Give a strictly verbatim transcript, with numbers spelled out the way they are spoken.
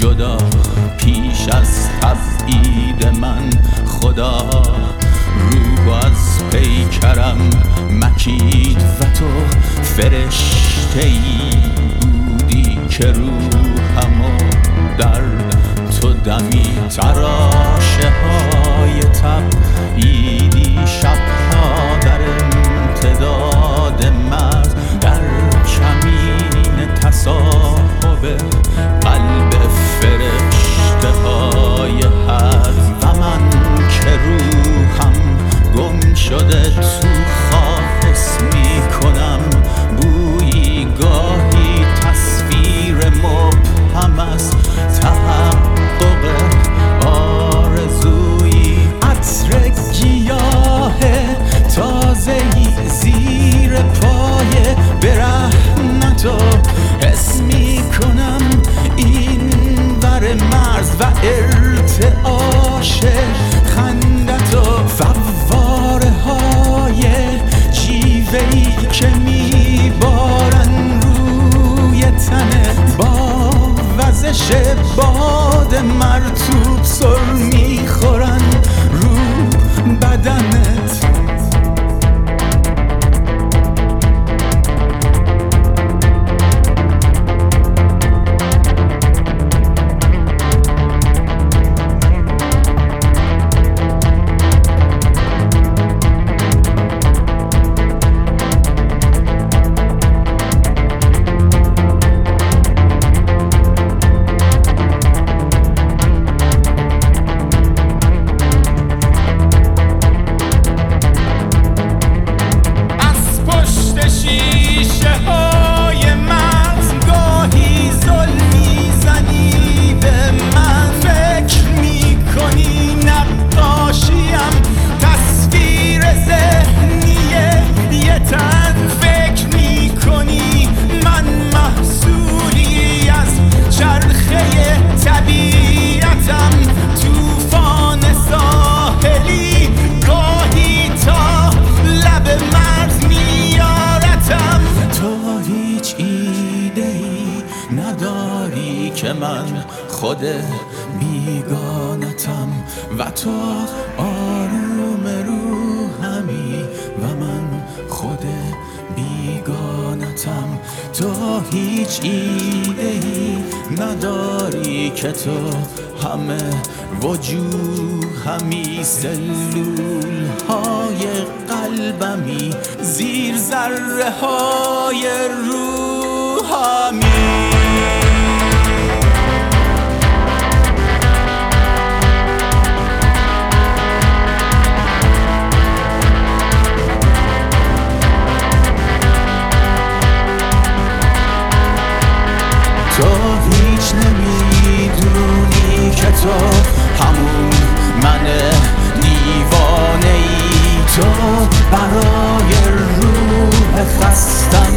جدا پیش از تبعید من. خدا روح از پیکرم مکید و تو فرشته‌ای بودی که روحمو در تو دمی. تراشه های تبعیدی شبها در امتداد مرز، در کمین تصاحب قلب فرشته های هرز. و من که روحم گم شده تو خاک حس میکنم بویی گاهی تصویر مبهم است تحقق آرزویی. عطر گیاه تازه‌ای زیر پای برهنتو حس میکنم این ور مرز و ارتعاش خندتو. فواره های جیوه‌ای که میبارن روی تنت با وزش باد مرطوب سر میخورن رو بدنت. نداری که من خود بیگانتم و تو آروم روحمی و من خود بیگانتم. تو هیچ ایده ای نداری که تو همه وجوهمی. سلول های قلبمی زیر ذره های روحمی. تو هیچ نمیدونی که تو همون من دیوانه ای. تو برای روح خستم